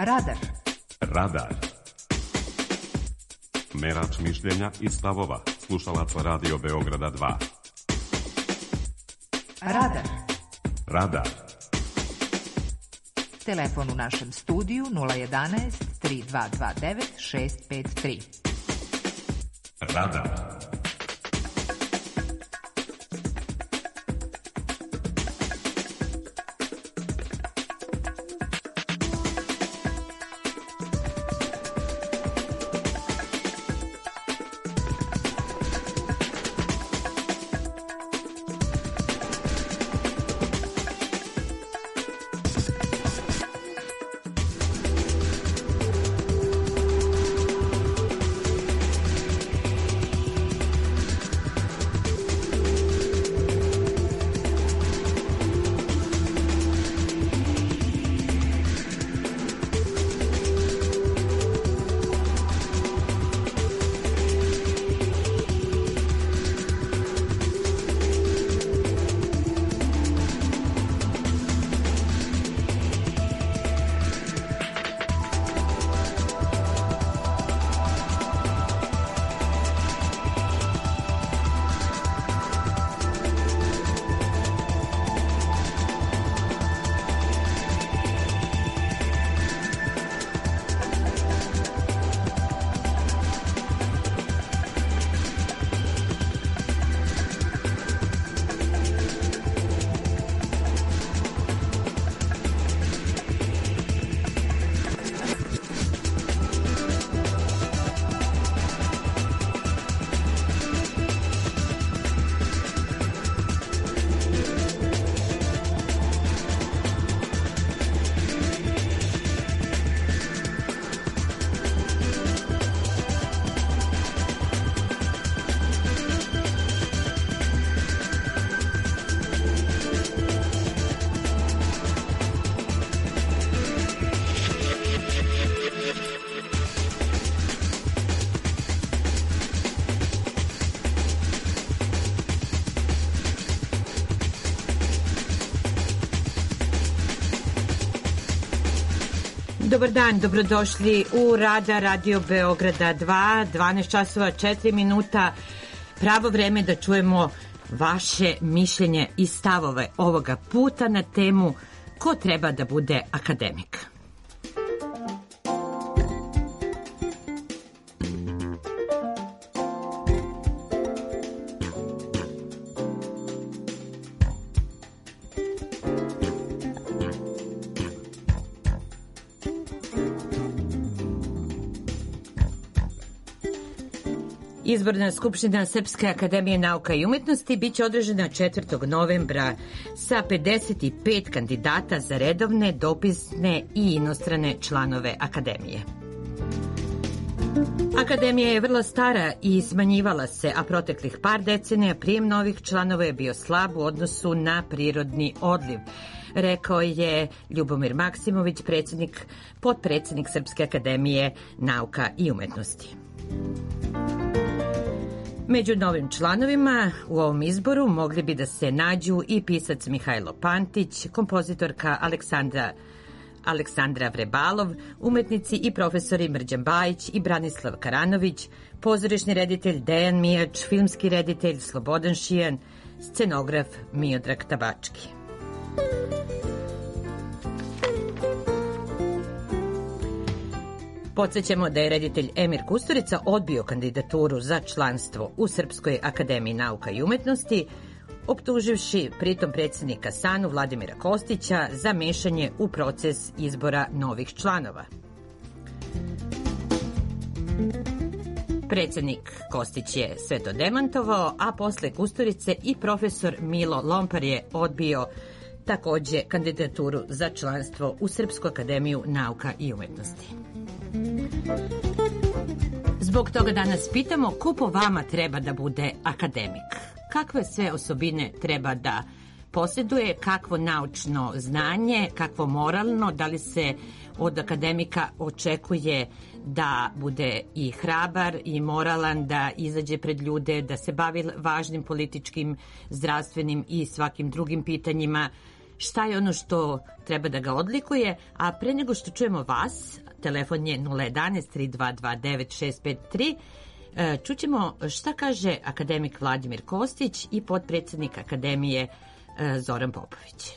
Radar. Radar. Merač mišljenja i stavova slušalaca Radio Beograda 2. Radar. Radar. Telefon u našem studiju 011 3229 653. Radar. Dobar dan, dobrodošli u Radar Radio Beograda 2, 12 časova 4 minuta, pravo vreme da čujemo vaše mišljenje i stavove ovoga puta na temu ko treba da bude akademik. Izborna skupština Srpske akademije nauka i umetnosti biće održana 4. novembra sa 55 kandidata za redovne, dopisne i inostrane članove akademije. Akademija je vrlo stara i smanjivala se, a proteklih par decenija prijem novih članova je bio slab u odnosu na prirodni odliv, rekao je Ljubomir Maksimović, potpredsednik Srpske akademije nauka i umetnosti. Među novim članovima u ovom izboru mogli bi da se nađu i pisac Mihajlo Pantić, kompozitorka Aleksandra Vrebalov, umetnici i profesori Mrđan Bajić i Branislav Karanović, pozorišni reditelj Dejan Mijač, filmski reditelj Slobodan Šijan, scenograf Miodrag Tabački. Podsećamo da je reditelj Emir Kusturica odbio kandidaturu za članstvo u Srpskoj akademiji nauka i umetnosti, optuživši pritom predsjednika SANU Vladimira Kostića za mešanje u proces izbora novih članova. Predsjednik Kostić je sve to demantovao, a posle Kusturice i profesor Milo Lompar je odbio takođe kandidaturu za članstvo u Srpsku akademiju nauka i umetnosti. Zbog toga danas pitamo ko po vama treba da bude akademik. Kakve sve osobine treba da posjeduje, kakvo naučno znanje, kakvo moralno, da li se od akademika očekuje da bude i hrabar i moralan, da izađe pred ljude, da se bavi važnim političkim, zdravstvenim i svakim drugim pitanjima, šta je ono što treba da ga odlikuje, a pre nego što čujemo vas, telefon je 011-3229-653, čućemo šta kaže akademik Vladimir Kostić i potpredsjednik Akademije Zoran Popović.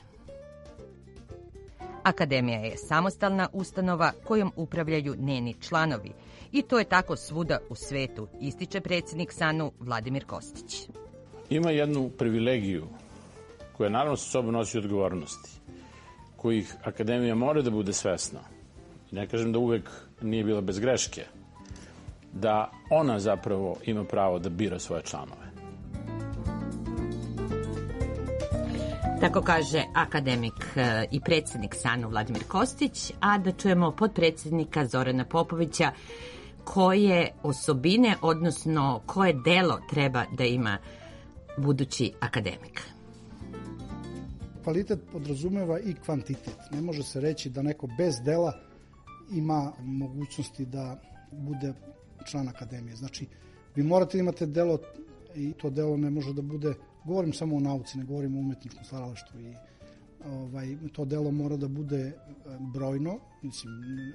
Akademija je samostalna ustanova kojom upravljaju njeni članovi i to je tako svuda u svetu, ističe predsjednik SANU Vladimir Kostić. Ima jednu privilegiju koja naravno sa sobom nosi odgovornosti, kojih Akademija mora da bude svesna. Ne kažem da uvek nije bila bez greške, da ona zapravo ima pravo da bira svoje članove. Tako kaže akademik i predsjednik SANU Vladimir Kostić, a da čujemo potpredsjednika Zorana Popovića koje osobine, odnosno koje delo treba da ima budući akademik. Kvalitet podrazumeva i kvantitet. Ne može se reći da neko bez dela ima mogućnosti da bude član akademije. Znači, vi morate imati delo i to delo ne može da bude, govorim samo o nauci, ne govorim o umetničkom stvaralaštvu i to delo mora da bude brojno. Mislim,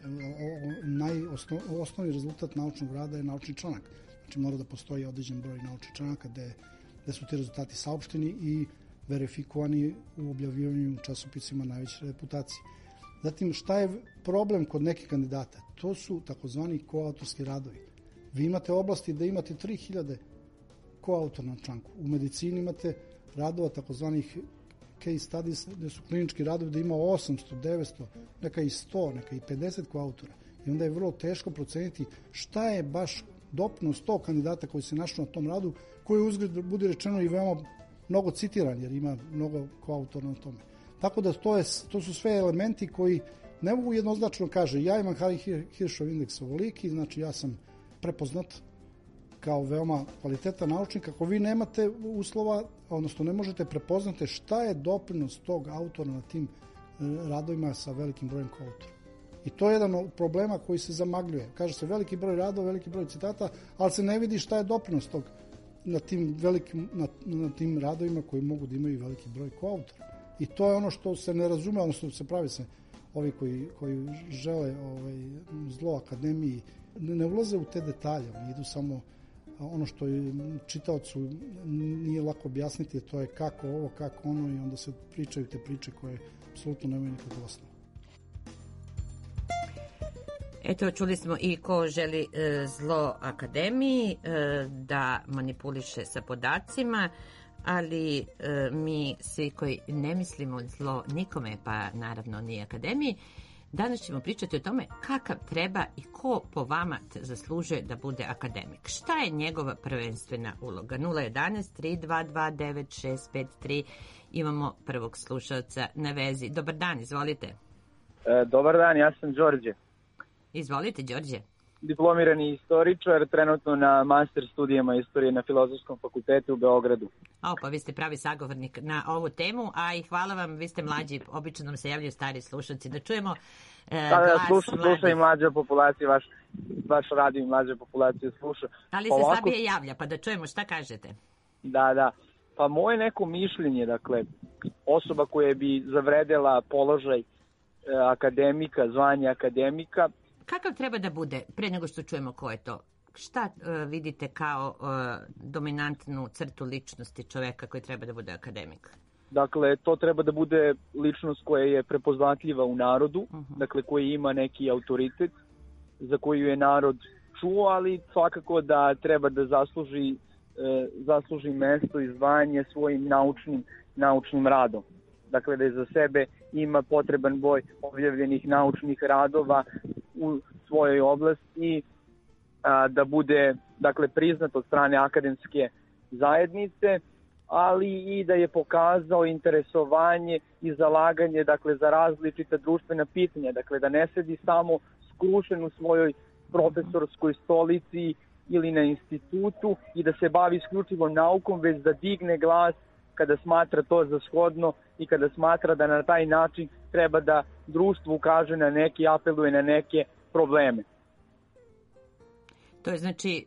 osnovni rezultat naučnog rada je naučni članak. Znači, mora da postoji određen broj naučnih članaka gde su ti rezultati saopšteni i verifikovani u objavljivanju časopisima najveće reputacije. Zatim, šta je problem kod nekih kandidata? To su takozvani koautorski radovi. Vi imate oblasti da imate 3000 koautora na članku. U medicini imate radova takozvanih case studies, gde su klinički radovi da ima 800, 900, neka i 100, neka i 50 koautora. I onda je vrlo teško proceniti šta je baš doprinos tog kandidata koji se našao na tom radu, koji uzgled bude rečeno i veoma mnogo citiran, jer ima mnogo koautora na tome. Tako da to su sve elementi koji ne mogu jednoznačno kaže ja imam Hirschov indeks ovoliki, znači ja sam prepoznat kao veoma kvalitetan naučnik. Ako vi nemate uslova, odnosno ne možete prepoznati šta je doprinos tog autora na tim radovima sa velikim brojem koautora. I to je jedan od problema koji se zamagljuje. Kaže se veliki broj radova, veliki broj citata, ali se ne vidi šta je doprinos tog na tim radovima koji mogu da imaju veliki broj koautora. I to je ono što se ne razume, odnosno se pravi se ovi koji žele zlo akademiji, ne ulaze u te detalje, oni idu samo ono što je čitaocu nije lako objasniti, to je kako ovo, kako ono i onda se pričaju te priče koje apsolutno nemaju nikakvu osnovu. Eto, čuli smo i ko želi zlo akademiji, da manipuliše sa podacima, ali mi svi koji ne mislimo zlo nikome, pa naravno ni akademiji, danas ćemo pričati o tome kakav treba i ko po vama zaslužuje da bude akademik. Šta je njegova prvenstvena uloga? 011-3229-653. Imamo prvog slušalca na vezi. Dobar dan, izvolite. Dobar dan, ja sam Đorđe. Izvolite, Đorđe. Diplomirani istoričar, trenutno na master studijama istorije na Filozofskom fakultetu u Beogradu. Pa vi ste pravi sagovornik na ovu temu, a i hvala vam, vi ste mlađi, obično nam se javljaju stari slušalci, da čujemo glas sluša i mlađa populacija, vaš radio i mlađa populacija sluša. Ali se slabije javlja, pa da čujemo šta kažete. Da. Pa moje neko mišljenje, dakle, osoba koja bi zavredela položaj akademika, zvanje akademika. Kakav treba da bude, pre nego što čujemo ko je to? Šta vidite kao dominantnu crtu ličnosti čoveka koji treba da bude akademik? Dakle, to treba da bude ličnost koja je prepoznatljiva u narodu, dakle, koji ima neki autoritet, za koju je narod čuo, ali svakako da treba da zasluži mesto i zvanje svojim naučnim radom. Dakle, da je za sebe ima potreban broj objavljenih naučnih radova u svojoj oblasti i da bude, dakle, priznat od strane akademske zajednice, ali i da je pokazao interesovanje i zalaganje, dakle, za različita društvena pitanja, dakle, da ne sedi samo skrušen u svojoj profesorskoj stolici ili na institutu i da se bavi isključivo naukom, već da digne glas kada smatra to za shodno i kada smatra da na taj način treba da društvu ukaže na neke, apeluje na neke probleme. To je znači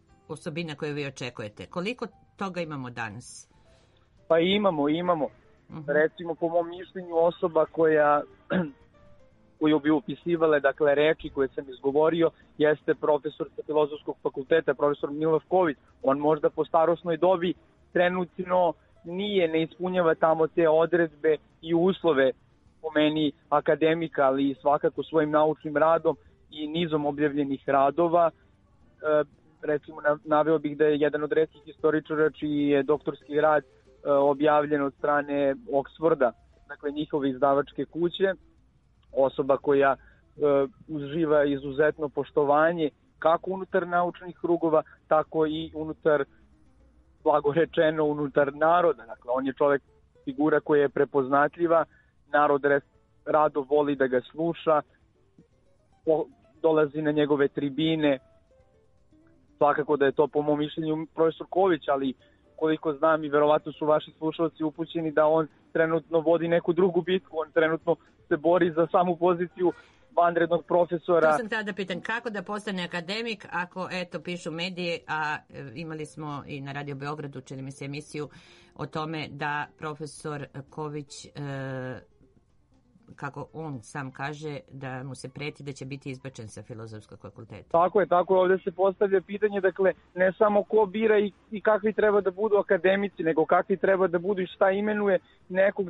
osobina koju vi očekujete. Koliko toga imamo danas? Pa imamo. Recimo, po mom mišljenju, osoba koju bi upisivale, dakle, reči koje sam izgovorio, jeste profesor sa Filozofskog fakulteta, profesor Miloš Ković. On možda po starosnoj dobi trenutno ne ispunjava tamo te odredbe i uslove, po meni, akademika, ali svakako svojim naučnim radom i nizom objavljenih radova. Recimo, naveo bih da je jedan od retkih historičara čiji je doktorski rad objavljen od strane Oxforda, dakle njihove izdavačke kuće, osoba koja uživa izuzetno poštovanje kako unutar naučnih krugova, tako i unutar, blagorečeno, unutar naroda. Dakle, on je čovek, figura koja je prepoznatljiva, narod rado voli da ga sluša, dolazi na njegove tribine. Svakako da je to, po mom mišljenju, profesor Ković, ali koliko znam i verovatno su vaši slušalci upućeni da on trenutno vodi neku drugu bitku, on trenutno se bori za samu poziciju vanrednog profesora. To sam tada pitan, kako da postane akademik ako, eto, pišu medije, a imali smo i na Radio Beogradu, čini mi se, emisiju o tome da profesor Ković, kako on sam kaže, da mu se preti da će biti izbačen sa Filozofskog fakulteta. Tako je, ovdje se postavlja pitanje, dakle, ne samo ko bira i kakvi treba da budu akademici, nego kakvi treba da budu i šta imenuje nekog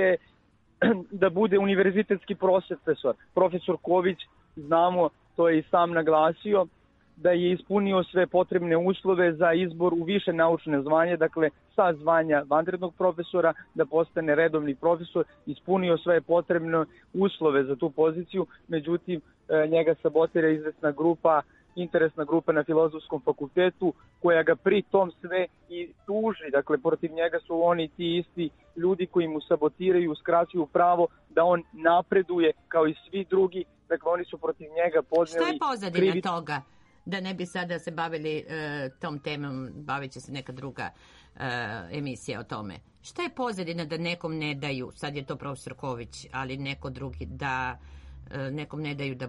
da bude univerzitetski profesor. Profesor Ković, znamo, to je i sam naglasio, da je ispunio sve potrebne uslove za izbor u više naučne zvanje, dakle sa zvanja vanrednog profesora da postane redovni profesor, ispunio sve potrebne uslove za tu poziciju, međutim njega sabotira izvesna grupa, interesna grupa na Filozofskom fakultetu, koja ga pri tom sve i tuži. Dakle, protiv njega su oni ti isti ljudi koji mu sabotiraju, uskraćuju pravo da on napreduje kao i svi drugi. Dakle, oni su protiv njega podneli... Šta je pozadina toga? Da ne bi sada se bavili tom temom, bavit će se neka druga emisija o tome. Šta je pozadina da nekom ne daju, sad je to profesor Ković, ali neko drugi, da nekom ne daju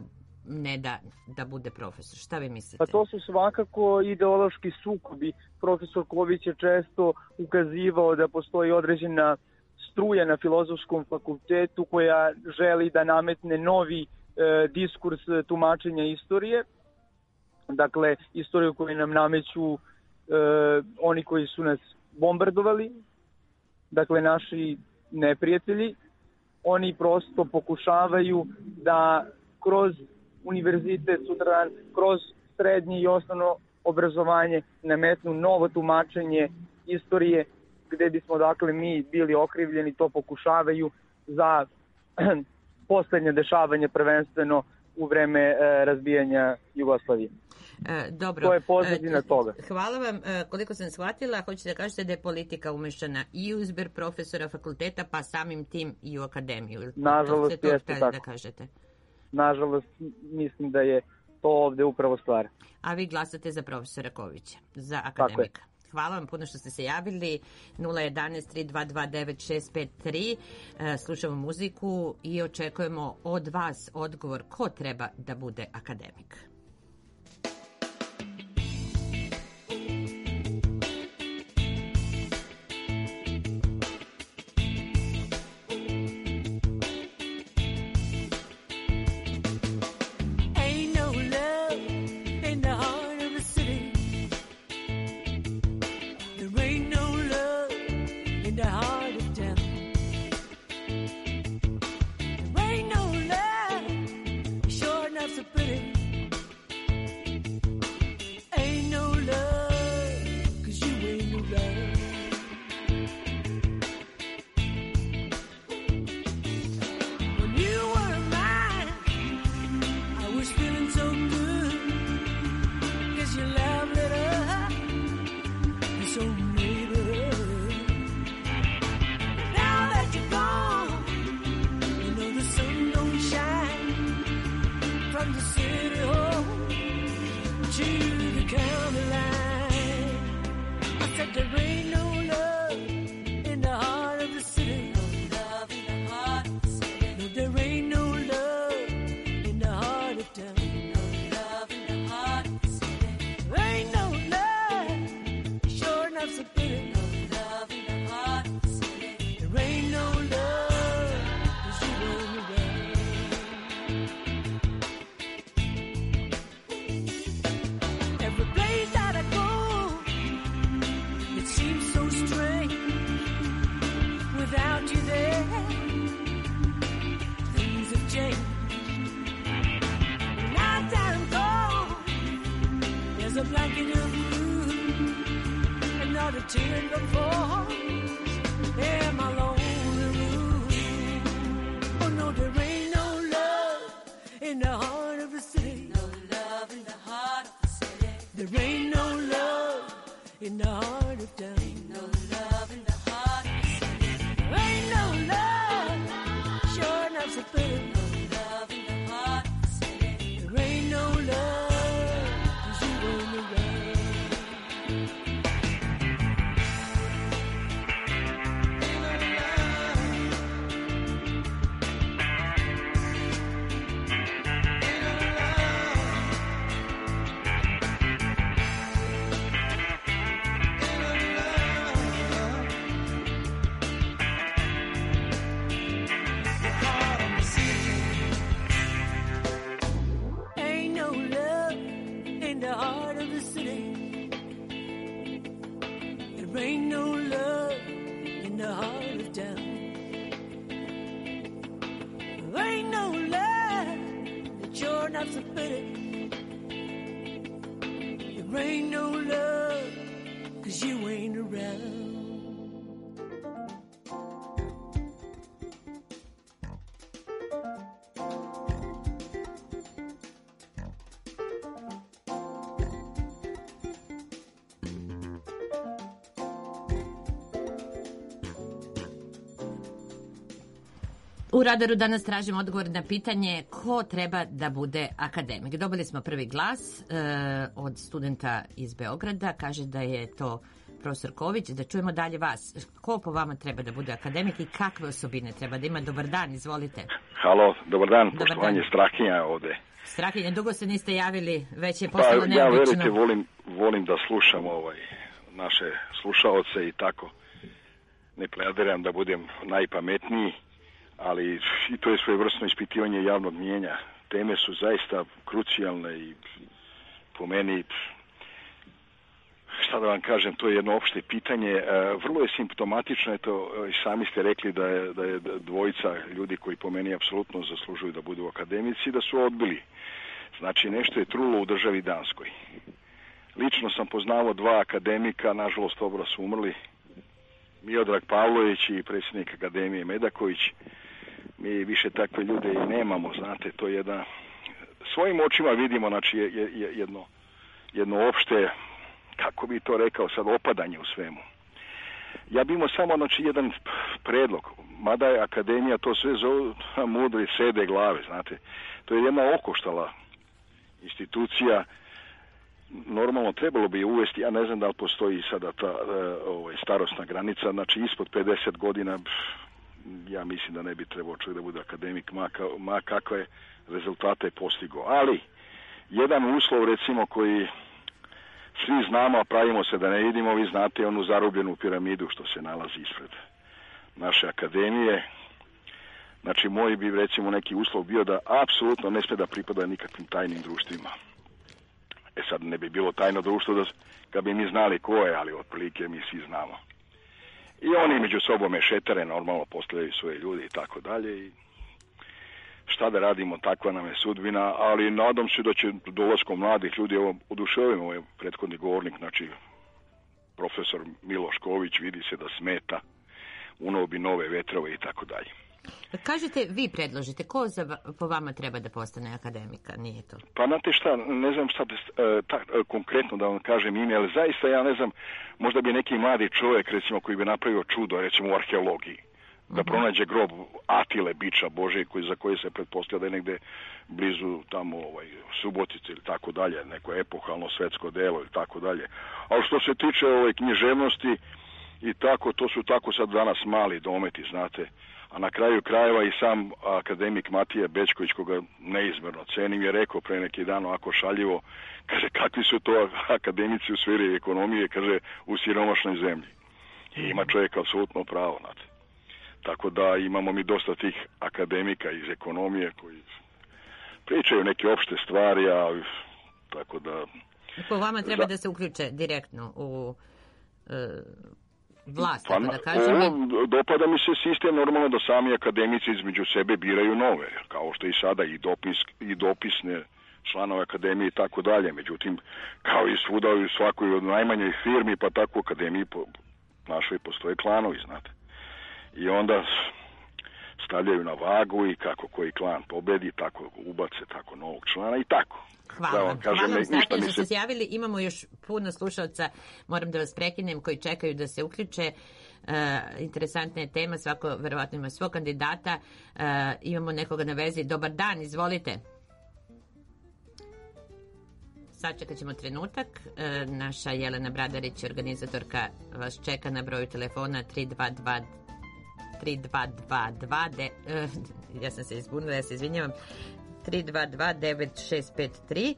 da bude profesor? Šta vi mislite? Pa to su svakako ideološki sukobi. Profesor Ković je često ukazivao da postoji određena struja na Filozofskom fakultetu koja želi da nametne novi diskurs tumačenja istorije. Dakle, istoriju koju nam nameću oni koji su nas bombardovali, dakle naši neprijatelji. Oni prosto pokušavaju da kroz univerzitet sutradan, kroz srednje i osnovno obrazovanje nametnu novo tumačenje istorije, gde bismo, dakle, mi bili okrivljeni. To pokušavaju za poslednje dešavanje, prvenstveno u vreme razbijanja Jugoslavije. Dobro. To je pozadina toga. Hvala vam. Koliko sam shvatila, hoćete da kažete da je politika umešana i u izbor profesora fakulteta, pa samim tim i u akademiju. Nažalost, jeste tako. Da kažete. Nažalost, mislim da je to ovde upravo stvar. A vi glasate za profesora Kovića, za akademika. Hvala vam puno što ste se javili. 011-322-9653. Slušamo muziku i očekujemo od vas odgovor ko treba da bude akademik. Ain't no to and before. In my lonely room. Oh no, there ain't no love in the heart of the city. No love in the heart of the city. There ain't no love in the heart of town. Ain't no love in the heart of the city. There ain't no love, sure enough so pretty. No love in the heart of the city. There ain't no love, 'cause you ain't around. Ain't no love in the heart of the city. There ain't no love in the heart of town. There ain't no love that you're not so pretty. There ain't no love 'cause you ain't around. U Radaru danas tražimo odgovor na pitanje ko treba da bude akademik. Dobili smo prvi glas od studenta iz Beograda. Kaže da je to profesor Ković. Da čujemo dalje vas. Ko po vama treba da bude akademik i kakve osobine treba da ima? Dobar dan, izvolite. Halo, dobar dan. Dobar Poštovanje, dan. Strahinja ovde. Strahinja, dugo se niste javili, već je postalo Ja neobično. verujte, volim da slušam naše slušaoce i tako. Ne plediram da budem najpametniji, ali i to je svojevrsno ispitivanje javnog mnijenja. Teme su zaista krucijalne i po meni, šta da vam kažem, to je jedno opšte pitanje. Vrlo je simptomatično, eto, i sami ste rekli da je dvojica ljudi koji po meni apsolutno zaslužuju da budu akademici, da su odbili. Znači, nešto je trulo u državi Danskoj. Lično sam poznavao dva akademika, nažalost oba su umrli, Miodrag Pavlović i predsjednik Akademije Medaković. Mi više takve ljude i nemamo, znate, to je jedna... Svojim očima vidimo, znači, jedno opšte, kako bi to rekao sad, opadanje u svemu. Ja bi imao samo, znači, jedan predlog, mada je Akademija to sve zove mudri sede glave, znate. To je jedna okoštala institucija. Normalno trebalo bi je uvesti, ja ne znam da li postoji sada ta starosna granica, znači ispod 50 godina, ja mislim da ne bi trebao čovjek da bude akademik, ma kakve rezultate postigao. Ali, jedan uslov, recimo, koji svi znamo, a pravimo se da ne vidimo, vi znate onu zarobljenu piramidu što se nalazi ispred naše akademije. Znači, moj bi, recimo, neki uslov bio da apsolutno ne sme da pripada nikakvim tajnim društvima. E sad, ne bi bilo tajno društvo da kad bi mi znali ko je, ali otprilike mi svi znamo. I oni među sobom mešetare, normalno postavljaju svoje ljude i tako dalje. I šta da radimo, takva nam je sudbina, ali nadam se da će dolaskom mladih ljudi, evo, oduševim ovaj prethodni govornik, znači profesor Miloš Ković, vidi se da smeta, unao bi nove vetrove i tako dalje. Kažete, vi predložite, ko po vama treba da postane akademika, nije to? Pa znate šta, ne znam sad konkretno da vam kažem ime, ali zaista ja ne znam, možda bi neki mladi čovjek, recimo, koji bi napravio čudo, recimo u arheologiji, da pronađe grob Atile, biča Bože, za koje se pretpostavlja da je negde blizu tamo Subotice ili tako dalje, neko epohalno svetsko delo ili tako dalje. Ali što se tiče književnosti i tako, to su tako sad danas mali dometi, znate. A na kraju krajeva i sam akademik Matija Bećković, koga neizmerno cenim, je rekao pre neki dan ovako šaljivo, kaže, kakvi su to akademici u sferi ekonomije, kaže, u siromašnoj zemlji. I ima čovjek apsolutno pravo, znate. Tako da imamo mi dosta tih akademika iz ekonomije koji pričaju neke opšte stvari, a tako da... Po vama treba da se uključe direktno u vlast, tako da kažem. Dopada mi se sistem, normalno da sami akademici između sebe biraju nove, kao što i sada i dopisne članove akademije i tako dalje. Međutim, kao i svuda u svakoj od najmanjoj firmi, pa tako u akademiji našoj postoje klanovi, znate. I onda stavljaju na vagu i kako koji klan pobedi, tako ubace tako novog člana i tako. Hvala vam. Hvala vam, strašno što ste se javili. Imamo još puno slušalca, moram da vas prekinem, koji čekaju da se uključe. Interesantna je tema, svako verovatno ima svog kandidata. Imamo nekoga na vezi. Dobar dan, izvolite. Sačekat ćemo trenutak. Naša Jelena Bradarić, organizatorka, vas čeka na broju telefona 3222 ja sam se izbunila, ja se izvinjavam, 322-9653,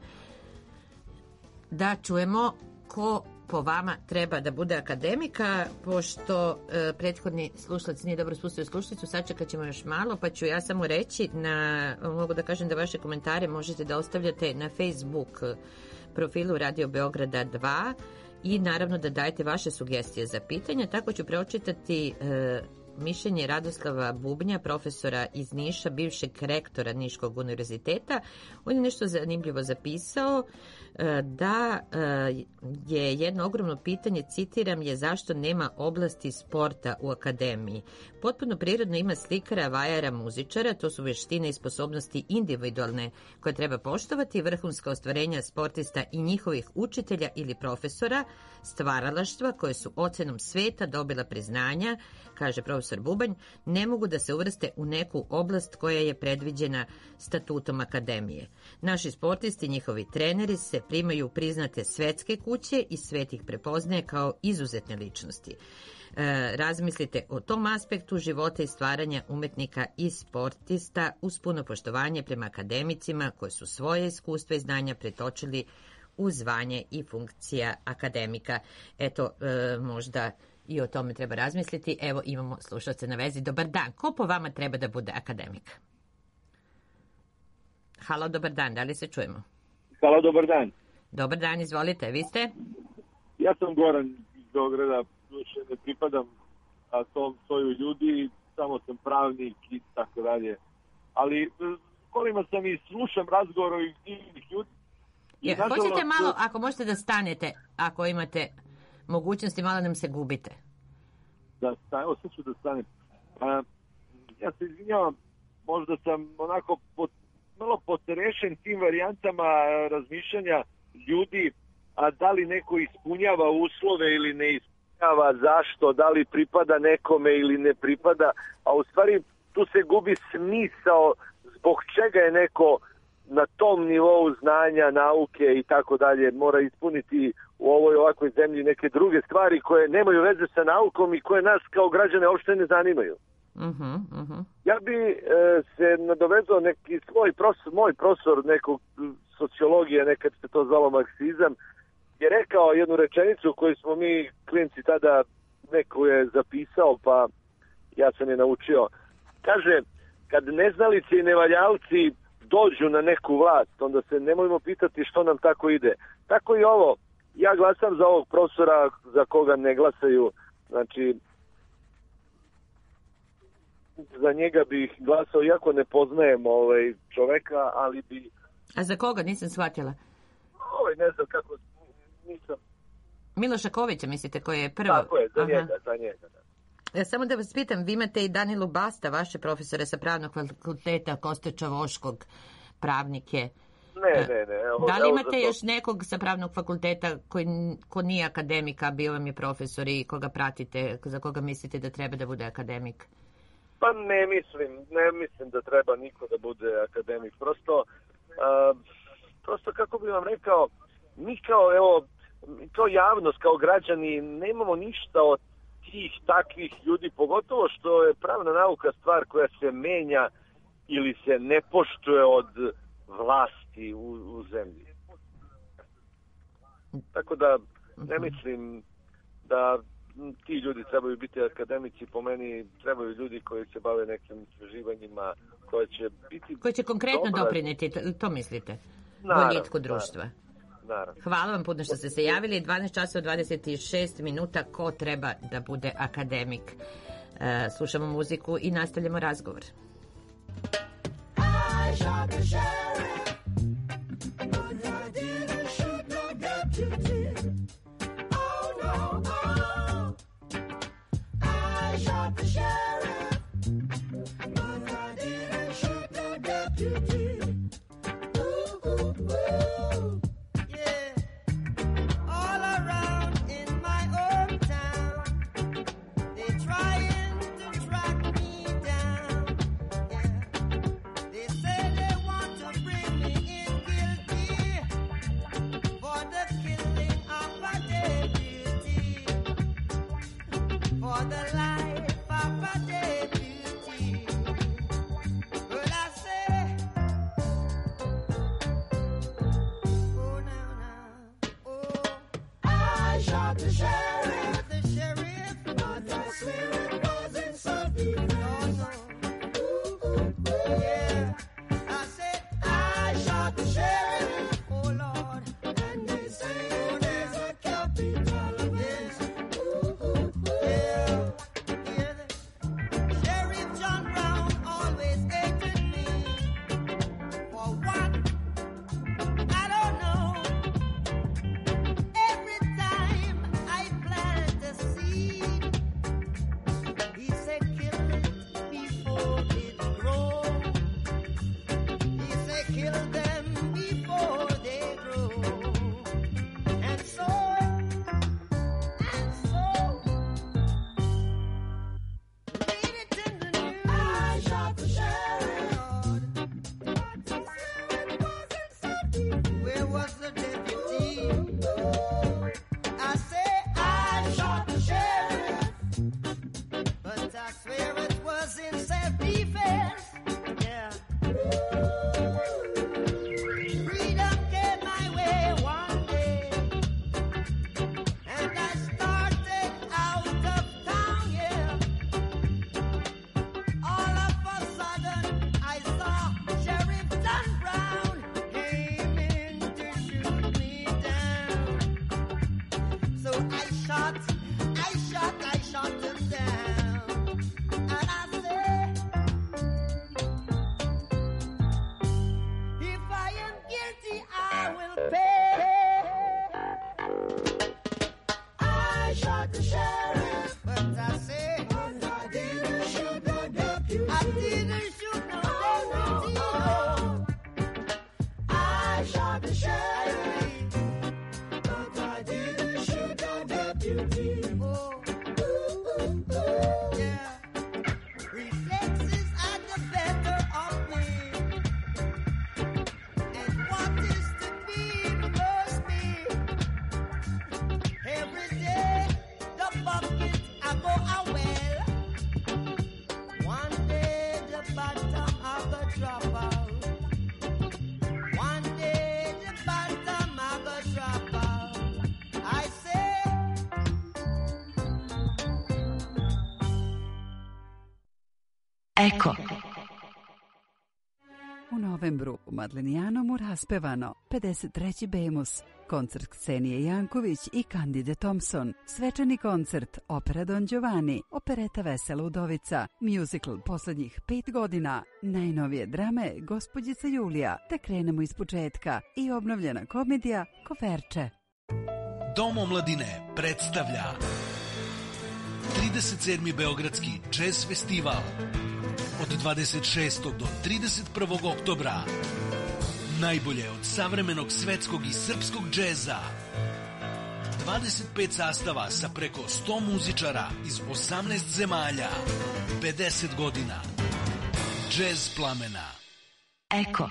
da čujemo ko po vama treba da bude akademika, pošto prethodni slušalac nije dobro spustio slušalicu, sačekat ćemo još malo, pa ću ja samo reći, mogu da kažem da vaše komentare možete da ostavljate na Facebook profilu Radio Beograda 2 i naravno da dajete vaše sugestije za pitanja. Tako ću pročitati mišljenje Radoslava Bubnja, profesora iz Niša, bivšeg rektora Niškog univerziteta. On je nešto zanimljivo zapisao, da je jedno ogromno pitanje, citiram, je zašto nema oblasti sporta u akademiji. Potpuno prirodno ima slikara, vajara, muzičara, to su veštine i sposobnosti individualne koje treba poštovati, vrhunska ostvarenja sportista i njihovih učitelja ili profesora, stvaralaštva koje su ocenom sveta dobila priznanja, kaže profesor Bubanj, ne mogu da se uvrste u neku oblast koja je predviđena statutom akademije. Naši sportisti, njihovi treneri se primaju priznate svetske kuće i svet ih prepoznaje kao izuzetne ličnosti. Razmislite o tom aspektu života i stvaranja umetnika i sportista uz puno poštovanje prema akademicima koji su svoje iskustva i znanja pretočili u zvanje i funkcija akademika. Eto, možda i o tome treba razmisliti. Evo, imamo slušalce na vezi. Dobar dan. Ko po vama treba da bude akademik? Halo, dobar dan. Da li se čujemo? Halo, dobar dan. Dobar dan, izvolite. Vi ste? Ja sam Goran iz Beograda. Ne pripadam tom soju ljudi, samo sam pravnik i tako dalje. Ali kolima sam i slušam razgovor ovih divnih ljudi. Hoćete malo, ako možete da stanete, ako imate mogućnosti, malo nam se gubite. Evo sad ću da stanem. Ja se izvinjavam, možda sam onako malo poterešen tim varijantama razmišljanja ljudi, a da li neko ispunjava uslove ili ne ispunjava, zašto, da li pripada nekome ili ne pripada, a u stvari tu se gubi smisao zbog čega je neko na tom nivou znanja, nauke i tako dalje mora ispuniti u ovoj ovakvoj zemlji neke druge stvari koje nemaju veze sa naukom i koje nas kao građane uopšte ne zanimaju. Ja bi se nadovezao neki moj profesor nekog sociologije, nekad se to zvalo marksizam, je rekao jednu rečenicu koju smo mi klinci tada, neko je zapisao pa ja sam je naučio. Kaže, kad neznalice i nevaljalci dođu na neku vlast, onda se nemojmo pitati što nam tako ide. Tako i ovo. Ja glasam za ovog profesora za koga ne glasaju. Znači, za njega bih glasao, iako ne poznajem čoveka, ali bi... A za koga? Nisam shvatila. Ne znam kako... Nisam... Miloša Kovića, mislite, koji je prvo... Tako je, za njega, da. Samo da vas pitam, vi imate i Danilu Basta, vaše profesore sa pravnog fakulteta, Kosta Voškog, pravnike. Ne. Da li imate još nekog sa pravnog fakulteta ko nije akademika, bio vam je profesor i koga pratite, za koga mislite da treba da bude akademik? Pa ne mislim da treba niko da bude akademik. Prosto kako bih vam rekao, mi kao javnost, kao građani, ne imamo ništa od tih takvih ljudi, pogotovo što je pravna nauka stvar koja se menja ili se ne poštuje od vlasti u zemlji. Tako da ne mislim da ti ljudi trebaju biti akademici, po meni trebaju ljudi koji se bave nekim istraživanjima, koji će konkretno doprineti, to mislite, boljitku društva. Naravno. Hvala vam puno što ste se javili. 12 časova 26 minuta. Ko treba da bude akademik? Slušamo muziku i nastavljamo razgovor. deputy. Ooh, ooh, ooh. Yeah. All around in my hometown, they trying to track me down. Yeah. They say they want to bring me in guilty for the killing of a deputy, for the life of a deputy. But I say, oh now, oh, I shot the sheriff, but I swear it wasn't self-defense. Yeah, I said I shot the sheriff. Oh Lord, and they say there's a capital offense. Yeah, yeah. Sheriff John Brown always hated me. For what? I don't know. Every time I plant a seed, he said kill it before it grows. He said kill them before they grow. And so, read it in the news. I shot the sheriff, but I swear it wasn't self-defense. Where was the deputy? I say I shot the sheriff, but I swear it was in self-defense. Yeah. Freedom came my way one day, and I started out of town, yeah. All of a sudden, I saw Sheriff John Brown aiming to shoot me down. So I shot him down. And I said, if I am guilty, I will pay. I shot the sheriff, but I say, but I didn't shoot the deputy. I didn't shoot no deputy. No. I shot the sheriff, but I didn't shoot the deputy. Oh, yeah. Reflexes are the better of me, and what is to be must be. Every day the bucket I go a well. One day the bottom I go drop out. One day the bottom I go drop out. I say, Eko. U novembru u Madlenijanomu raspevano 53. Bemus, koncert Ksenije Janković i Kandide Thompson, svečani koncert Opera Don Giovanni, opereta Vesela udovica, musical poslednjih 5 godina, najnovije drame Gospođica Julija, te krenemo iz početka i obnovljena komedija Koferče. Dom omladine predstavlja 37. Beogradski jazz festival od 26. do 31. oktobra. Najbolje od savremenog svetskog i srpskog džeza. 25 sastava sa preko 100 muzičara iz 18 zemalja. 50 godina. Džez plamena. Eko.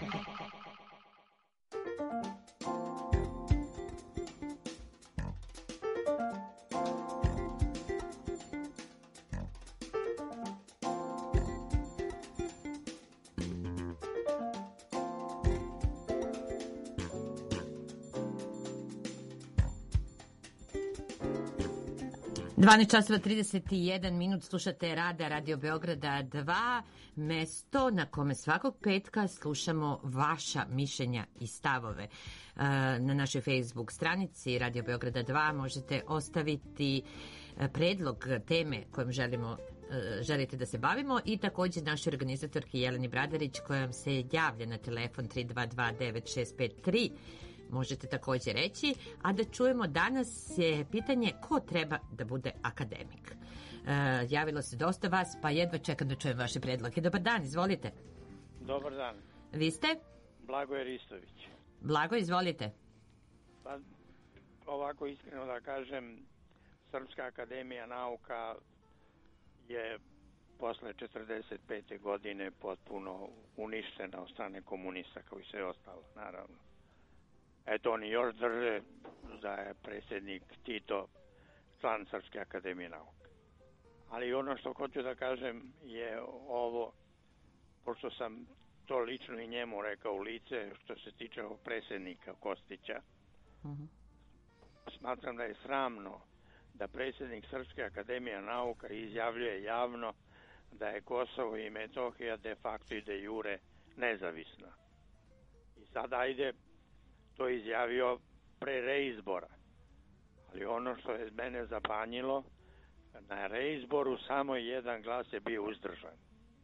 časova 31 minut, slušate Radio Beograda 2, mesto na kome svakog petka slušamo vaša mišljenja i stavove. Na našoj Facebook stranici Radio Beograda 2 možete ostaviti predlog teme kojom želite da se bavimo i također našoj organizatorki Jeleni Bradarić kojom se javlja na telefon 3229653. Možete također reći, a da čujemo danas je pitanje ko treba da bude akademik. Javilo se dosta vas, pa jedva čekam da čujem vaše predloge. Dobar dan, izvolite. Dobar dan. Vi ste? Blagoje Ristović. Blago, izvolite. Pa, ovako iskreno da kažem, Srpska akademija nauka je posle 45. godine potpuno uništena od strane komunista, kao i sve ostalo, naravno. Eto, oni još drže da je predsjednik Tito član Srpske akademije nauka. Ali ono što hoću da kažem je ovo, pošto sam to lično i njemu rekao u lice, što se tiče ovog predsjednika Kostića, smatram da je sramno da predsjednik Srpske akademije nauka izjavljuje javno da je Kosovo i Metohija de facto i de jure nezavisna. I sad ajde, to je izjavio pre reizbora. Ali ono što je mene zapanjilo, na reizboru samo jedan glas je bio uzdržan.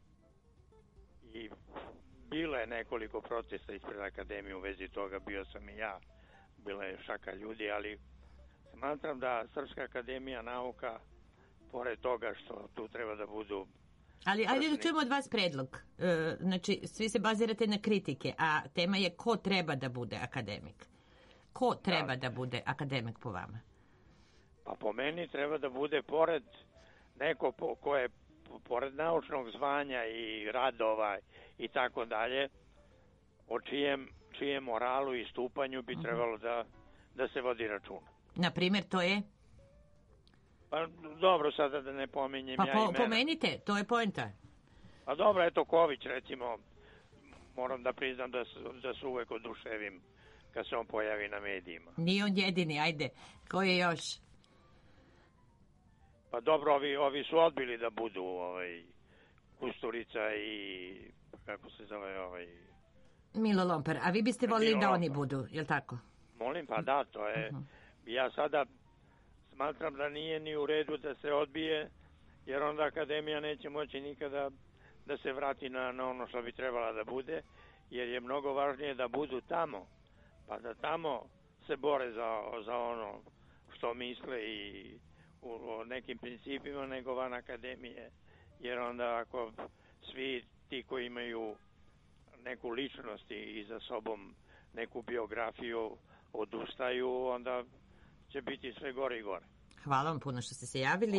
I bilo je nekoliko protesta ispred akademije u vezi toga, bio sam i ja, bila je šaka ljudi, ali smatram da Srpska akademija nauka, pored toga što tu treba da budu... Ali ajde da čujemo od vas predlog. Znači, svi se bazirate na kritike, a tema je ko treba da bude akademik. Ko treba da bude akademik po vama? Pa po meni treba da bude pored neko ko je pored naučnog zvanja i radova i tako dalje, o čijem moralu i stupanju bi trebalo da se vodi računa. Na primjer, to je? Pa dobro, sada da ne pominjem pa ja imena. Pa pomenite, to je poenta. Pa dobro, eto Ković recimo, moram da priznam da se uvek oduševim kad se on pojavi na medijima. Nije on jedini, ajde, ko je još? Pa dobro, ovi su odbili da budu Kusturica i kako se zove Milo Lomper, a vi biste volili da oni budu, jel tako? Molim, pa da, to je... Ja sada smatram da nije ni u redu da se odbije, jer onda akademija neće moći nikada da se vrati na ono što bi trebala da bude, jer je mnogo važnije da budu tamo, pa da tamo se bore za ono što misle i o nekim principima, nego van akademije, jer onda ako svi ti koji imaju neku ličnost i za sobom neku biografiju odustaju, onda će biti sve gore i gore. Hvala vam puno što ste se javili.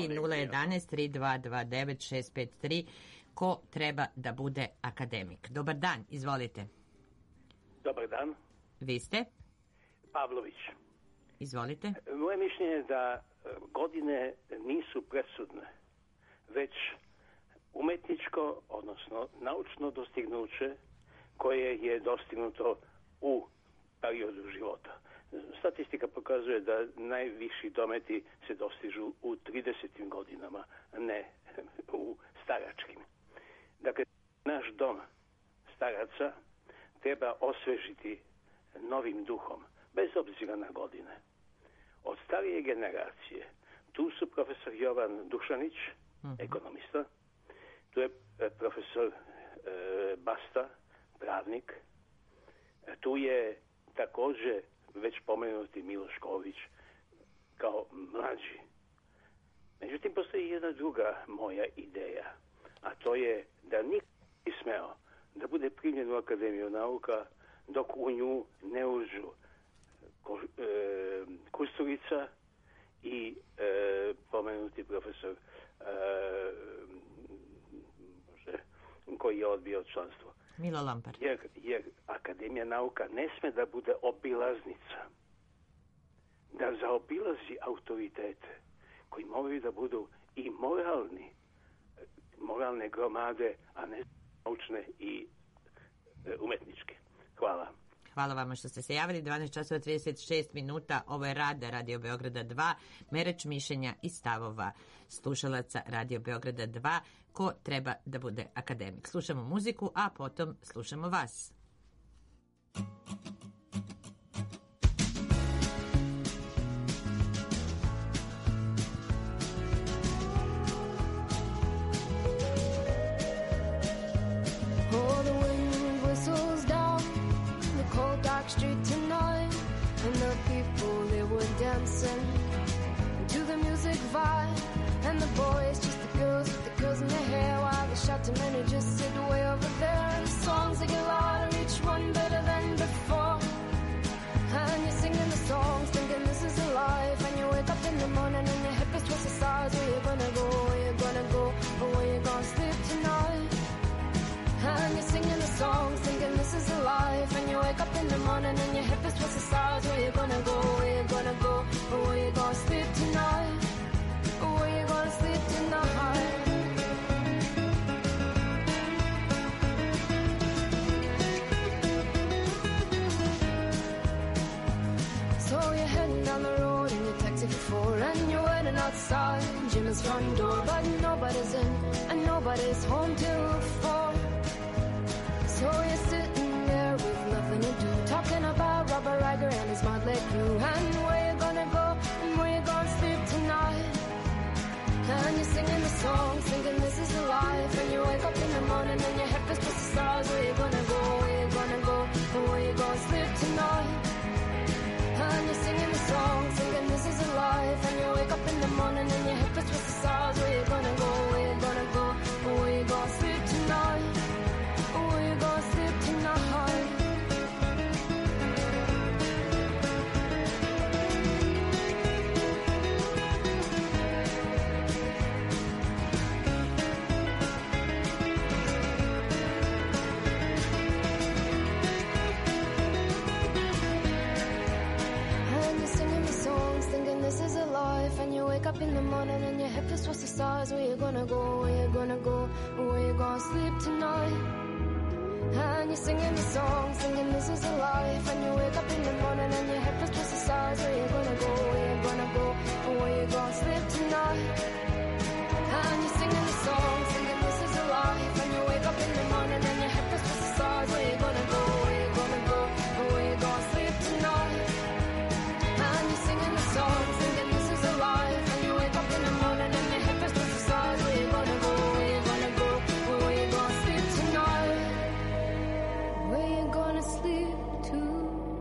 011-3229-653. Ko treba da bude akademik? Dobar dan, izvolite. Dobar dan. Vi ste? Pavlović. Izvolite. Moje mišljenje je da godine nisu presudne, već umetničko, odnosno naučno dostignuće koje je dostignuto u periodu života. Statistika pokazuje da najviši dometi se dostižu u 30. godinama, ne u staračkim. Dakle, naš dom staraca treba osvežiti novim duhom, bez obzira na godine. Od starije generacije, tu su profesor Jovan Dušanić, ekonomista, tu je profesor Basta, pravnik, tu je također već pomenuti Miloš Ković kao mlađi. Međutim, postoji jedna druga moja ideja, a to je da niko ne smeo da bude primljen u Akademiju nauka dok u nju ne uđu Kusturica i pomenuti profesor koji je odbio članstvo. Milo Lampar. Jer Akademija nauka ne sme da bude obilaznica. Da zaobilazi autoritete koji moraju da budu i moralne gromade, a ne naučne i umetničke. Hvala. Hvala vama što ste se javili. 12:36. Ovo je Radio Beograda 2. Mereč mišljenja i stavova slušalaca Radio Beograda 2. Ko treba da bude akademik? Slušamo muziku, a potom slušamo vas. Street tonight, and the people they were dancing to the music vibe, and the boys just the girls with the curls in their hair, while the shouting men who just sit way over there. And the songs they get louder each in the morning and your hip is towards the stars. Where you gonna go? Where you gonna go? Where you gonna sleep tonight? Where you gonna sleep tonight? So you're heading down the road in your taxi for 4 and you're waiting outside Jimmy's front door, but nobody's in and nobody's home till 4. So you're sitting there with nothing to do, talking about Robert Riger and his motley crew, and where you gonna go and where you gonna sleep tonight. And you're singing the song, thinking this is the life, and you wake up in the morning and your head feels towards the stars. Where you gonna go? Where you gonna go? And where you gonna sleep tonight? And you're singing the song, thinking this is a life, and you wake up in the morning and your head feels towards the stars. Where you gonna go? Where you gonna go? And where you gonna sleep tonight? Where you gonna sleep tonight? And you wake up in the morning and your head feels towards the stars. Where you gonna go? Where you gonna go? Where you gonna sleep tonight? And you're singing the song, singing this is a life. And you wake up in the morning and your head feels towards the stars. Where you gonna go? Where you gonna go? Where you gonna sleep tonight? And you're singing the song, singing this is a life. And you wake up in the morning and your head feels towards the stars. Where you gonna go? Where you gonna go? Where you gonna sleep tonight? And you're singing the song, singing this is a life. And you wake up in the morning and your head feels towards the stars. Where you gonna go? Where you gonna go? Where you gonna sleep tonight? Where you gonna sleep tonight?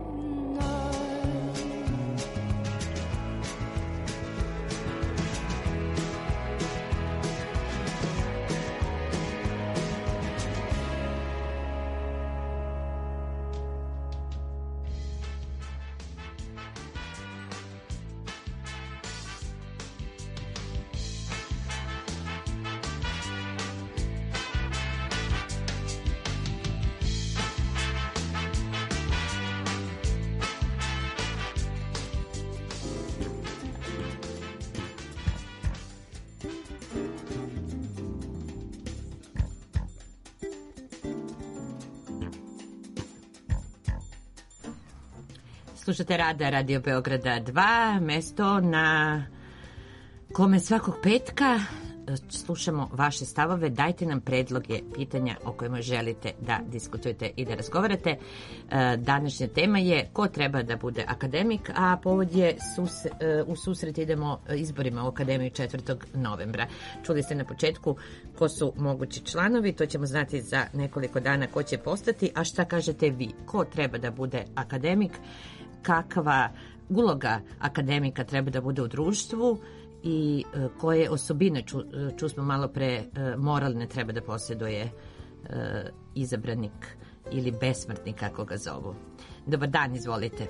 Slušate Radio Beograda 2, mesto na kome svakog petka slušamo vaše stavove. Dajte nam predloge, pitanja o kojima želite da diskutujete i da razgovarate. Današnja tema je ko treba da bude akademik, a povod je u susret idemo izborima u Akademiju 4. novembra. Čuli ste na početku ko su mogući članovi, to ćemo znati za nekoliko dana ko će postati, a šta kažete vi? Ko treba da bude akademik? Kakva uloga akademika treba da bude u društvu i koje osobine, čusmo malo pre, moralne treba da posjeduje izabranik ili besmrtnik, kako ga zovu. Dobar dan, izvolite.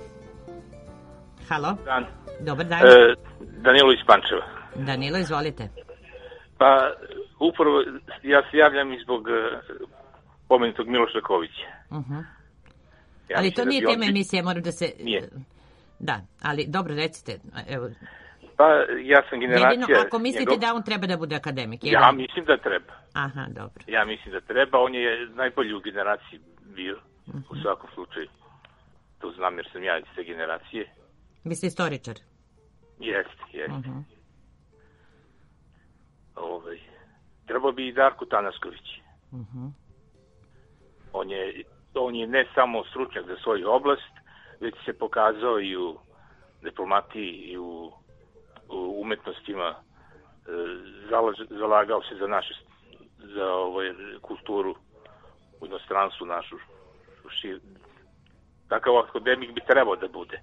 Halo? Dan. Dobar dan. Danilo iz Pančeva. Danilo, izvolite. Pa, upravo ja se javljam i zbog pomenutog Miloša Kovića. Ja ali to nije tema emisije, moram da se... Nije. Da, ali dobro, recite. Evo. Pa, ja sam generacija... Jedino, ako mislite da on treba da bude akademik. Ja mislim da treba. Aha, dobro. Ja mislim da treba, on je najbolji u generaciji bio, u svakom slučaju. To znam jer sam ja iz te generacije. Vi ste istoričar? Jeste. Trebao bi i Darko Tanasković. On je ne samo stručnjak za svoju oblast, već se pokazao i u diplomatiji i u umetnostima, zalagao se za kulturu u inostranstvu našu. Takav akademik bi trebao da bude.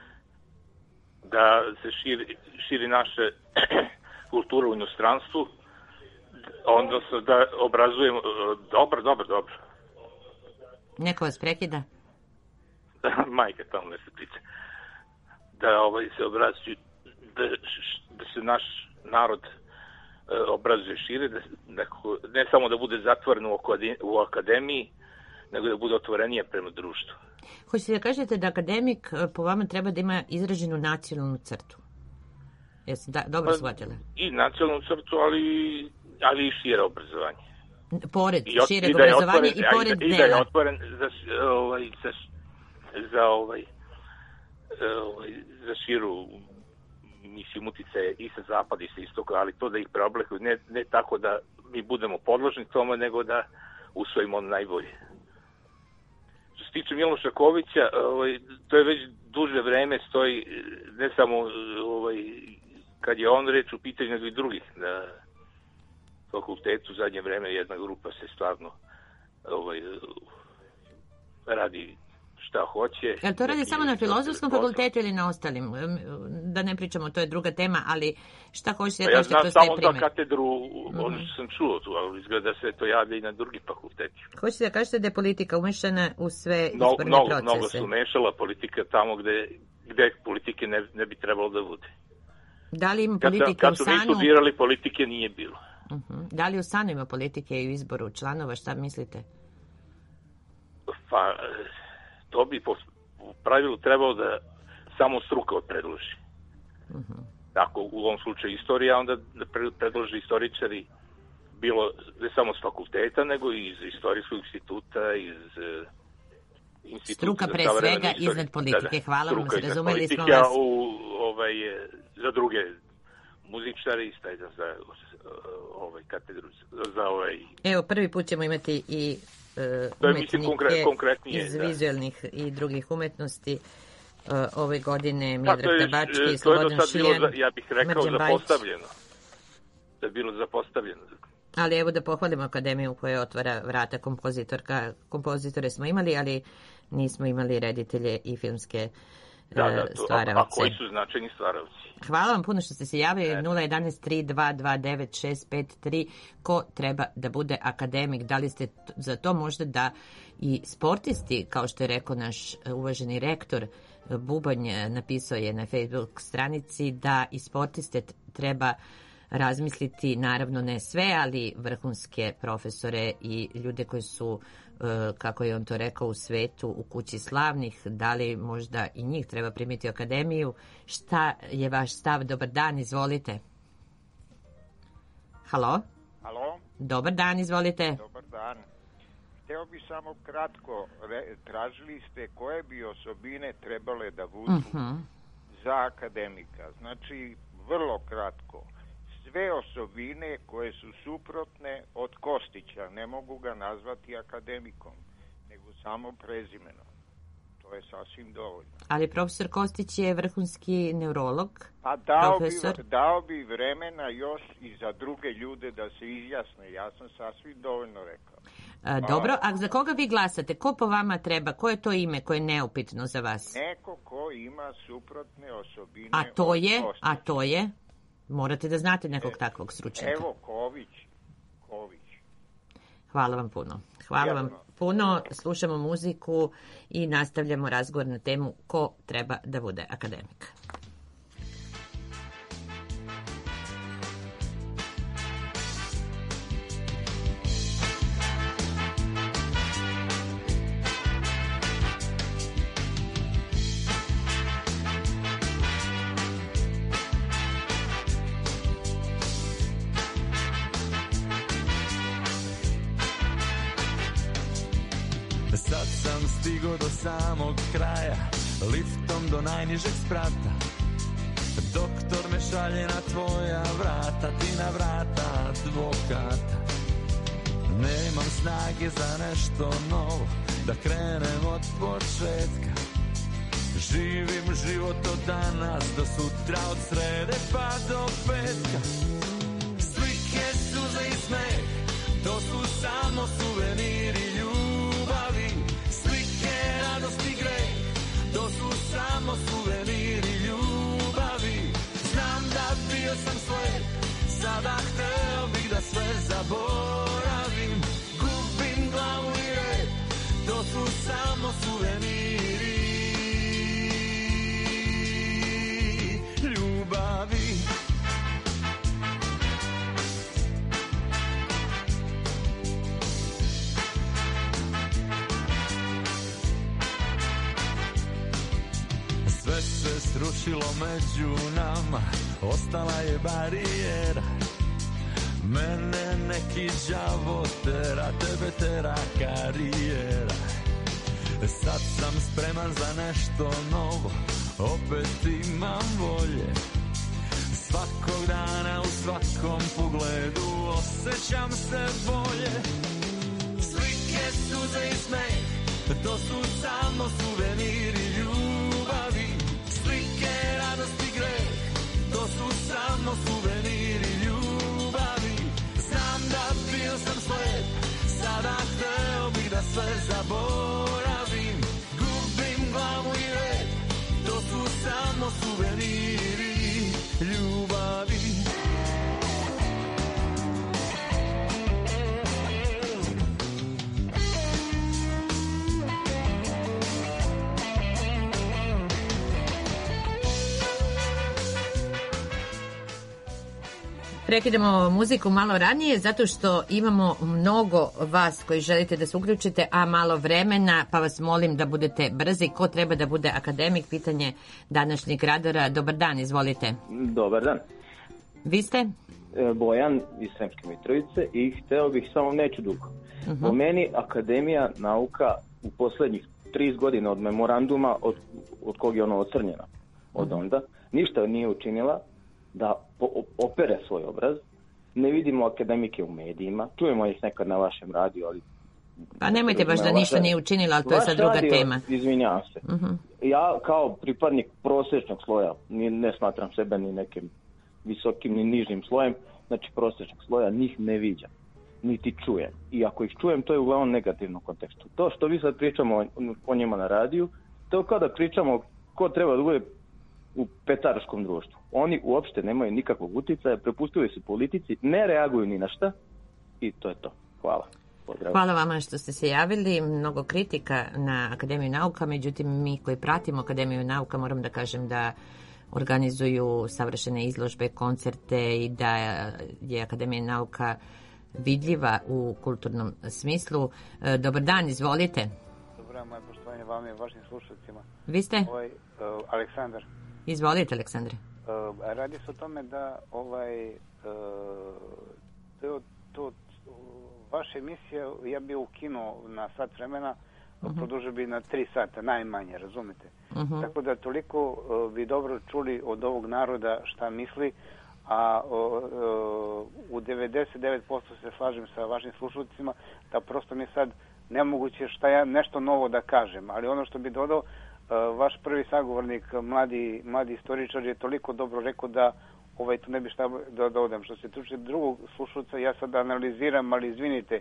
Da se širi naše kultura u inostranstvu, odnosno da obrazujemo... Dobro. Neko vas prekida? Majka, tamo ne se priča. Da se obrazuju, da se naš narod obrazuje šire, ne samo da bude zatvoren u akademiji, nego da bude otvorenija prema društvu. Hoćete da kažete da akademik po vama treba da ima izraženu nacionalnu crtu? Jesu dobro shvatile? I nacionalnu crtu, ali i šire obrazovanje. Pored šireg obrazovanja i pored dela. I da je otvoren za širu mislim uticaje i sa zapada i sa istoka, ali to da ih preoblikuju, ne tako da mi budemo podložni tome, nego da usvojimo ono najbolje. Što se tiče Miloša Kovića, to je već duže vreme stoji, ne samo kad je on reč u pitanju, nego i drugih na fakultetu. U zadnje vreme jedna grupa se stvarno radi šta hoće. Jel to radi samo na filozofskom fakultetu ili na ostalim? Da ne pričamo, to je druga tema, ali šta hoćete da kažete kroz taj primjer? Ja znam samo za katedru, ono što sam čuo tu, ali izgleda da se to javlja i na drugi fakulteti. Hoćete da kažete da je politika umešana u sve izborne procese? Mnogo su umešala politika tamo gde politike ne bi trebalo da bude. Da li ima politika u SANU? Kad su nisu birali, politike nije bilo. Da li u SANU ima politike i u izboru članova, šta mislite? Pa, to bi po pravilu trebalo da samo struka predloži. Tako, u ovom slučaju istorija, onda da predloži istoričari, bilo ne samo s fakulteta, nego i iz istorijskog instituta, iz instituta struka pre svega iznad politike. Hvala vam, razumeli smo vas. Za druge muzičari, za katedru, za Evo, prvi put ćemo imati i umetnike iz vizualnih i drugih umetnosti. Ove godine Miodrag Tabački, Slobodan Šiljan, ja bih rekao zapostavljeno. Da je bilo zapostavljeno. Ali evo da pohvalimo akademiju koja otvara vrata kompozitorka. Kompozitore smo imali, ali nismo imali reditelje i filmske stvaravce. A koji su značajni stvaravci? Hvala vam puno što ste se javili. 011-3229-653. Ko treba da bude akademik? Da li ste za to možda da i sportisti, kao što je rekao naš uvaženi rektor Bubanj, napisao je na Facebook stranici da i sportiste treba razmisliti, naravno ne sve, ali vrhunske profesore i ljude koji su, kako je on to rekao, u svetu, u kući slavnih, da li možda i njih treba primiti u akademiju. Šta je vaš stav? Dobar dan, izvolite. Halo? Halo? Dobar dan, izvolite. Dobar dan. Hteo bi samo kratko, tražili ste koje bi osobine trebale da budu za akademika. Znači, vrlo kratko. Sve osobine koje su suprotne od Kostića, ne mogu ga nazvati akademikom, nego samo prezimenom. To je sasvim dovoljno. Ali profesor Kostić je vrhunski neurolog. Pa dao bi vremena još i za druge ljude da se izjasne. Ja sam sasvim dovoljno rekao. Dobro, a za koga vi glasate? Ko po vama treba? Koje je to ime koje je neupitno za vas? Neko ko ima suprotne osobine. A to je? Morate da znate nekog takvog stručnjaka. Evo, Ković. Hvala vam puno. Hvala vam puno. Slušamo muziku i nastavljamo razgovor na temu ko treba da bude akademik. Sad sam stigo do samog kraja, liftom do najnižeg sprata. Doktor me šalje na tvoja vrata, ti na vrata advokata. Nemam snage za nešto novo, da krenem od početka. Živim život od danas do sutra, od srede pa do petka. Slike, suze i smeh, to su samo suveniri ljubavi. Slike, radost i greh, to su samo suveniri ljubavi. Znam da bio sam svet, sada hteo bih da sve zaboravim. Gubim glavu i red, to su samo suveniri ljubavi. Sve se srušilo među nama, ostala je barijera. Mene neki đavo tera, tebe tera karijera. Sad sam spreman za nešto novo, opet imam volje. Svakog dana u svakom pogledu osjećam se bolje. Slike, suze i smeh, to su samo suveniri ljubavi. Slike, radost i greh, to su samo suveniri ljubavi. Znam da bio sam slep, sada hteo bih da sve zaboravim. Gubim glavu i red, to su samo suveniri ljubavi. Prekidamo muziku malo ranije zato što imamo mnogo vas koji želite da se uključite, a malo vremena, pa vas molim da budete brzi. Ko treba da bude akademik? Pitanje današnjeg radara. Dobar dan, izvolite. Dobar dan. Vi ste? Bojan iz Sremske Mitrovice i hteo bih, samo neću dugo. Po meni Akademija nauka u poslednjih 30 godina od memoranduma od kog je ono ocrnjena od onda, ništa nije učinila da opere svoj obraz. Ne vidimo akademike u medijima, čujemo ih nekad na vašem radiju, ali... Pa nemojte baš da ništa nije učinila, ali to je sad druga tema. Izvinjavam se. Ja kao pripadnik prosječnog sloja, ne smatram sebe ni nekim visokim ni nižim slojem, znači prosječnog sloja, njih ne viđam, niti čujem. I ako ih čujem, to je uglavnom negativnom kontekstu. To što vi sad pričamo o njima na radiju, to je kao da pričamo ko treba da bude u petarskom društvu. Oni uopšte nemaju nikakvog uticaja, prepustili su politici, ne reaguju ni na šta i to je to. Hvala. Pozdrav. Hvala vama što ste se javili. Mnogo kritika na Akademiju nauka, međutim mi koji pratimo Akademiju nauka moram da kažem da organizuju savršene izložbe, koncerte i da je Akademija nauka vidljiva u kulturnom smislu. Dobar dan, izvolite. Dobar dan, moje poštovanje vam i vašim slušalcima. Vi ste? Aleksandar. Izvolite, Aleksandre. Radi se o tome da to vaša emisija, ja bi ukinuo na sat vremena, produžio bi na 3 sata, najmanje, razumete? Tako da toliko bi dobro čuli od ovog naroda šta misli, a u 99% se slažem sa vašim slušalcima, da prosto mi sad nemoguće šta ja nešto novo da kažem, ali ono što bi dodao, vaš prvi sagovornik, mladi istoričar, je toliko dobro rekao da tu ne bi šta da dodam. Što se tiče drugog slušalca, ja sad analiziram, ali izvinite,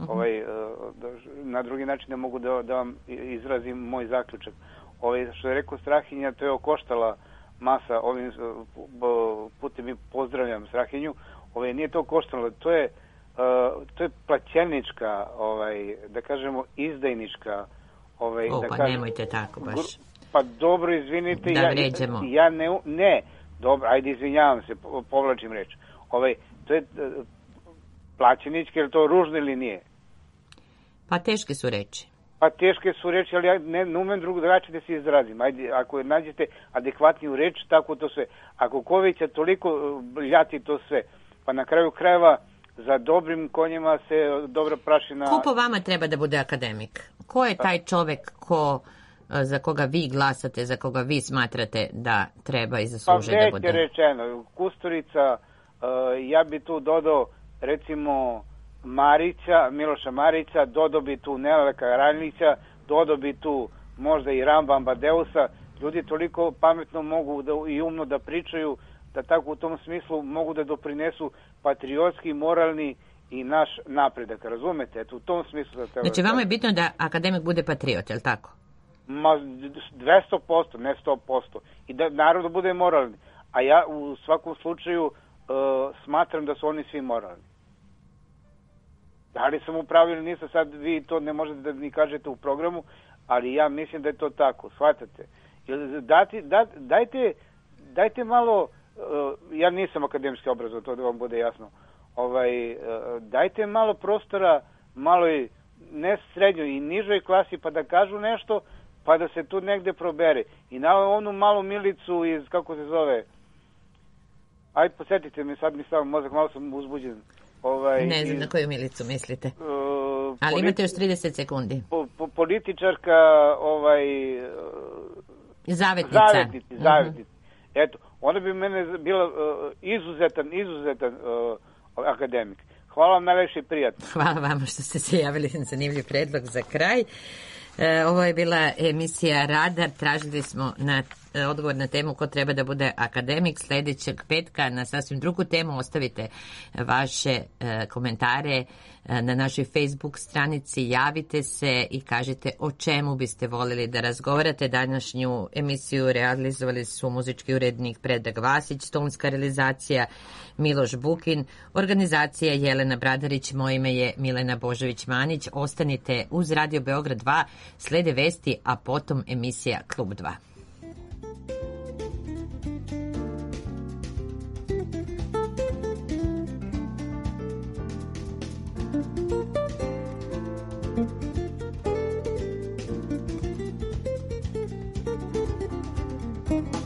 na drugi način ne mogu da vam izrazim moj zaključak. Što je rekao Strahinja, to je okoštala masa, ovim putem mi pozdravljam Strahinju, nije to koštalo, to je plaćenička, da kažemo izdajnička, nemojte tako baš. Pa dobro, izvinite, da vređamo. Ja ne, dobro, ajde, izvinjavam se, povlačim reč. To je plaćenički, je li to ružno ili nije? Pa teške su reči. Pa teške su reči, ali ja ne umem drugačije da se izrazim. Ajde, ako nađete adekvatniju reč, tako to sve. Ako Kovića toliko ljati to sve, pa na kraju krajeva za dobrim konjima se dobra prašina... Ko po vama treba da bude akademik? Ko je taj čovek za koga vi glasate, za koga vi smatrate da treba i zaslužuje da bude? Pa već je rečeno, Kusturica, ja bi tu dodao recimo Miloša Marića, dodao bi tu Nenada Karadžića, dodao bi tu možda i Ramba Ambadeusa. Ljudi toliko pametno mogu i umno da pričaju, da tako u tom smislu mogu da doprinesu patriotski, moralni i naš napredak, razumete? Eto, u tom smislu da treba... Znači, vama je bitno da akademik bude patriot, je li tako? Ma, 200%, ne 100%. I da narod bude moralni. A ja u svakom slučaju smatram da su oni svi moralni. Da li sam upravio ili nisam, sad vi to ne možete da mi kažete u programu, ali ja mislim da je to tako, shvatate? Dajte malo, ja nisam akademski obrazovan, to da vam bude jasno, dajte malo prostora, malo ne srednjoj i nižoj klasi, pa da kažu nešto, pa da se tu negde probere. I na onu malu Milicu iz, kako se zove, ajde posjetite me, sad mi stavim mozak, malo sam uzbuđen. Ne znam na koju Milicu mislite. Ali imate još 30 sekundi. Političarka, Zavetnica. Eto, ona bi mene bila izuzetan akademik. Hvala vam najlepše i prijatno. Hvala vama što ste se javili na zanimljiv predlog za kraj. Ovo je bila emisija Radar. Tražili smo odgovor na temu ko treba da bude akademik. Sljedećeg petka na sasvim drugu temu ostavite vaše komentare na našoj Facebook stranici. Javite se i kažite o čemu biste voljeli da razgovarate. Današnju emisiju realizovali su muzički urednik Predrag Vasić, tonska realizacija Miloš Bukin, organizacija Jelena Bradarić, moje ime je Milena Božović-Manić. Ostanite uz Radio Beograd 2, slede vesti, a potom emisija Klub 2. Thank you.